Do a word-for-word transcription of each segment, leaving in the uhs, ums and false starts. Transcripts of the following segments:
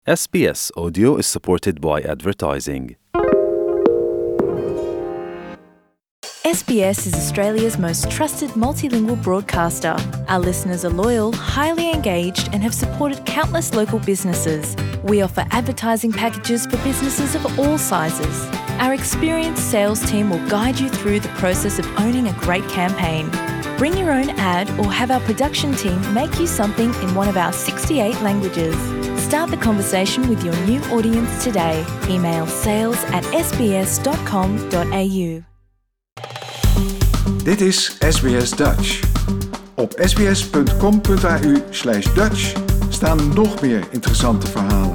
S B S Audio is supported by advertising. S B S is Australia's most trusted multilingual broadcaster. Our listeners are loyal, highly engaged, and have supported countless local businesses. We offer advertising packages for businesses of all sizes. Our experienced sales team will guide you through the process of owning a great campaign. Bring your own ad or have our production team make you something in one of our sixty-eight languages. Start the conversation with your new audience today. Email sales at s b s dot com dot a u. Dit is S B S Dutch. Op sbs.com.au slash Dutch staan nog meer interessante verhalen.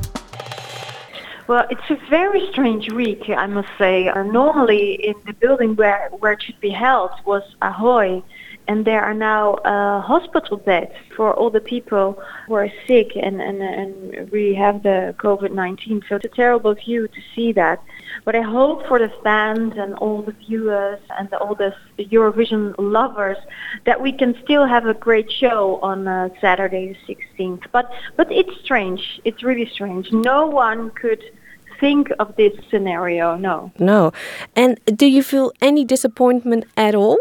Well, it's a very strange week, I must say. Uh, normally, in the building where, where it should be held was Ahoy, and there are now uh, hospital beds for all the people who are sick and, and, and really have the covid nineteen. So it's a terrible view to see that. But I hope for the fans and all the viewers and the, all the Eurovision lovers that we can still have a great show on uh, Saturday the sixteenth. But but it's strange. It's really strange. No one could think of this scenario, no. No. And do you feel any disappointment at all?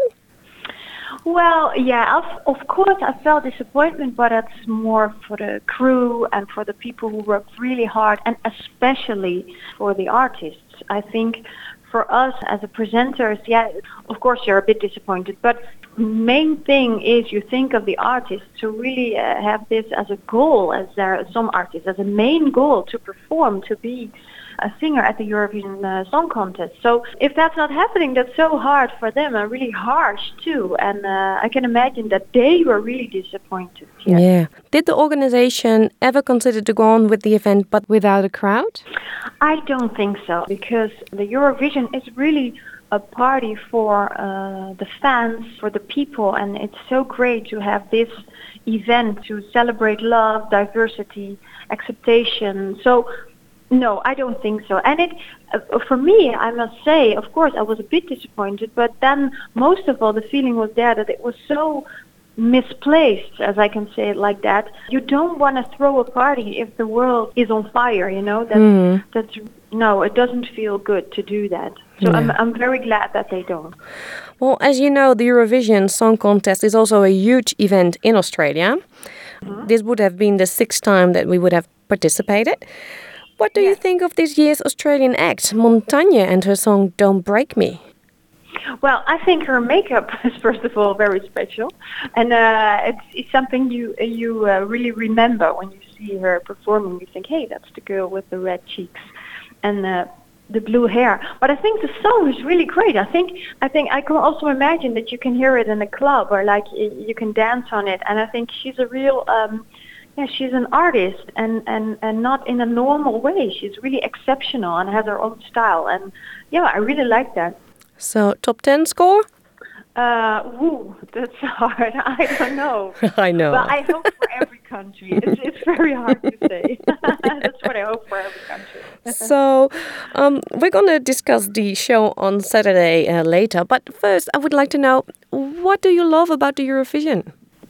Well, yeah, of, of course I felt disappointment, but it's more for the crew and for the people who worked really hard, and especially for the artists. I think for us as a presenters, yeah, of course you're a bit disappointed, but main thing is you think of the artists to really uh, have this as a goal, as there some artists, as a main goal to perform, to be a singer at the Eurovision uh, Song Contest. So if that's not happening, that's so hard for them and really harsh too. And uh, I can imagine that they were really disappointed. Here. Yeah. Did the organization ever consider to go on with the event but without a crowd? I don't think so, because the Eurovision is really a party for uh, the fans, for the people, and it's so great to have this event to celebrate love, diversity, acceptation. So no, I don't think so. And it, uh, for me, I must say, of course, I was a bit disappointed, but then most of all, the feeling was there that it was so misplaced, as I can say it like that. You don't want to throw a party if the world is on fire, you know? That's, mm. that's no, it doesn't feel good to do that. So yeah. I'm, I'm very glad that they don't. Well, as you know, the Eurovision Song Contest is also a huge event in Australia. Mm-hmm. This would have been the sixth time that we would have participated. What do yeah. you think of this year's Australian act, Montagne, and her song Don't Break Me? Well, I think her makeup is, first of all, very special. And uh, it's, it's something you you uh, really remember when you see her performing. You think, hey, that's the girl with the red cheeks and uh, the blue hair. But I think the song is really great. I think I think I can also imagine that you can hear it in a club or like you can dance on it. And I think she's a real... Um, Yeah, she's an artist, and, and, and not in a normal way. She's really exceptional and has her own style. And yeah, I really like that. So, top ten score? Uh, woo, that's hard. I don't know. I know. But I hope for every country. It's, it's very hard to say. That's what I hope for every country. So, um, we're going to discuss the show on Saturday uh, later. But first, I would like to know, what do you love about the Eurovision?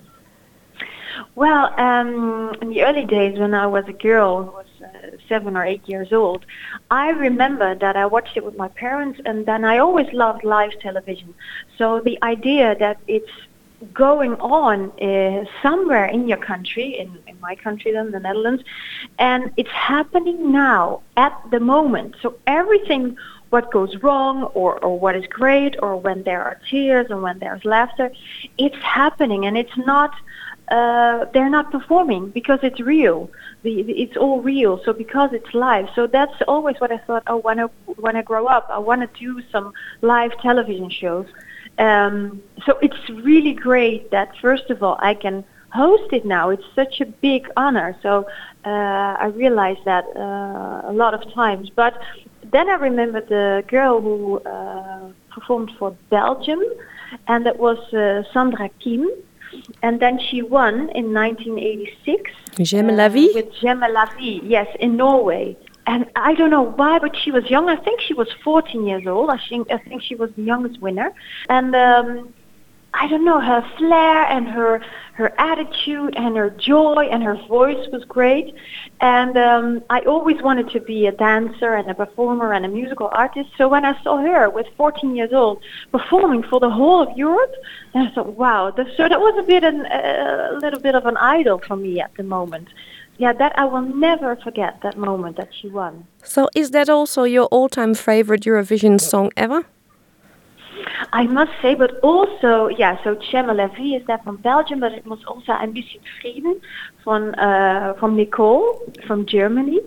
Well, um, in the early days when I was a girl who was uh, seven or eight years old, I remember that I watched it with my parents, and then I always loved live television. So the idea that it's going on uh, somewhere in your country, in, in my country then, the Netherlands, and it's happening now at the moment. So everything what goes wrong or, or what is great or when there are tears or when there's laughter, it's happening, and it's not... Uh, they're not performing because it's real. The, the, it's all real. So because it's live. So that's always what I thought. Oh, when I when I grow up, I want to do some live television shows. Um, so it's really great that first of all I can host it now. It's such a big honor. So uh, I realized that uh, a lot of times. But then I remember the girl who uh, performed for Belgium, and that was uh, Sandra Kim. And then she won in nineteen eighty-six. J'aime la vie? Uh, with J'aime la vie, yes, in Norway. And I don't know why, but she was young. I think she was fourteen years old. I think, I think she was the youngest winner. And um, I don't know, her flair and her her attitude and her joy and her voice was great. And um, I always wanted to be a dancer and a performer and a musical artist. So when I saw her with fourteen years old performing for the whole of Europe, and I thought, wow, that, so that was a bit an, a little bit of an idol for me at the moment. Yeah, that I will never forget, that moment that she won. So is that also your all-time favorite Eurovision song ever? I must say, but also, yeah, so Tchème la vie is that from Belgium, but it was also Ein bisschen Frieden from, uh, from Nicole from Germany.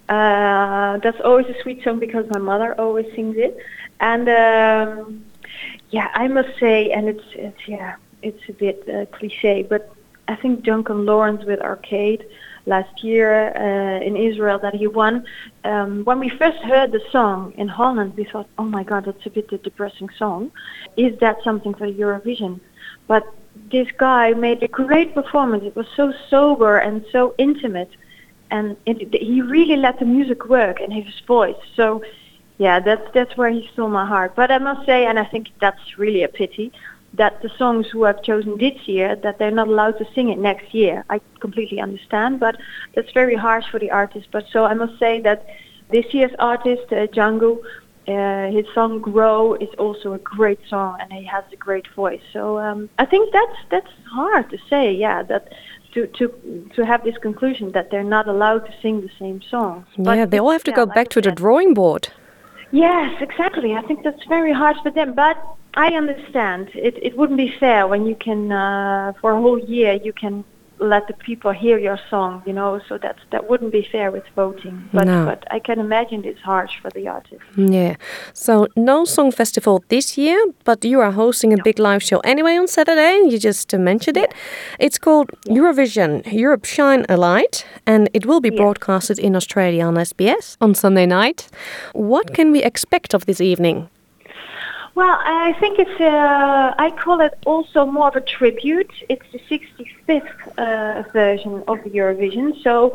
Uh, that's always a sweet song because my mother always sings it. And um, yeah, I must say, and it's, it's yeah, it's a bit uh, cliche, but I think Duncan Lawrence with Arcade last year uh, in Israel that he won. Um, when we first heard the song in Holland, we thought, oh my God, that's a bit a depressing song. Is that something for Eurovision? But this guy made a great performance. It was so sober and so intimate. And it, he really let the music work and his voice. So yeah, that's, that's where he stole my heart. But I must say, and I think that's really a pity, that the songs who I've chosen this year, that they're not allowed to sing it next year. I completely understand, but that's very harsh for the artist. But so I must say that this year's artist, uh, Django, uh, his song "Grow" is also a great song, and he has a great voice. So um, I think that's that's hard to say. Yeah, that to to to have this conclusion that they're not allowed to sing the same song. But yeah, they all have to yeah, go like back I to the said. drawing board. Yes, exactly. I think that's very hard for them, but I understand. It it wouldn't be fair when you can, uh, for a whole year, you can let the people hear your song, you know, so that's, that wouldn't be fair with voting. But, No. but I can imagine it's harsh for the artist. Yeah. So no song festival this year, but you are hosting a big live show anyway on Saturday. You just uh, mentioned it. It's called Eurovision Europe Shine a Light, and it will be Yeah. broadcasted in Australia on S B S on Sunday night. What can we expect of this evening? Well, I think it's, uh, I call it also more of a tribute. It's the sixty-fifth uh, version of the Eurovision. So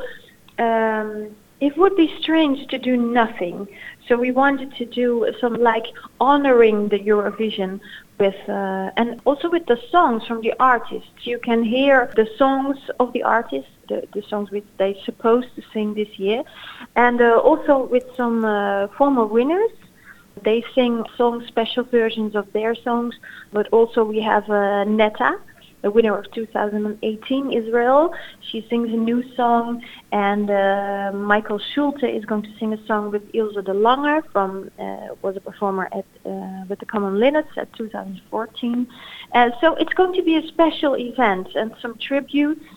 um, it would be strange to do nothing. So we wanted to do some like honoring the Eurovision with, uh, and also with the songs from the artists. You can hear the songs of the artists, the, the songs which they're supposed to sing this year. And uh, also with some uh, former winners. They sing song special versions of their songs, but also we have uh, Netta, the winner of two thousand eighteen Israel. She sings a new song, and uh, Michael Schulte is going to sing a song with Ilse de Lange, from uh, was a performer at uh, with the Common Linnets at two thousand fourteen. Uh, so it's going to be a special event and some tributes.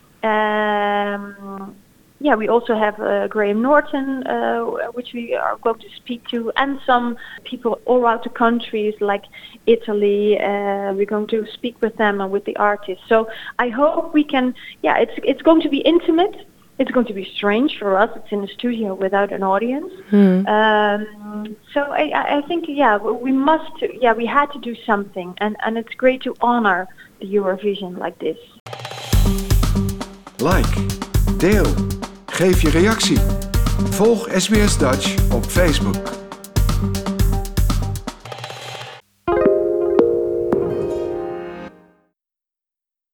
Um, Yeah, we also have uh, Graham Norton, uh, which we are going to speak to, and some people all around the countries like Italy. Uh, we're going to speak with them and with the artists. So I hope we can, yeah, it's it's going to be intimate. It's going to be strange for us. It's in a studio without an audience. Hmm. Um, so I, I think, yeah, we must, yeah, we had to do something. And, and it's great to honor the Eurovision like this. Like, deel, geef je reactie. Volg S B S Dutch op Facebook.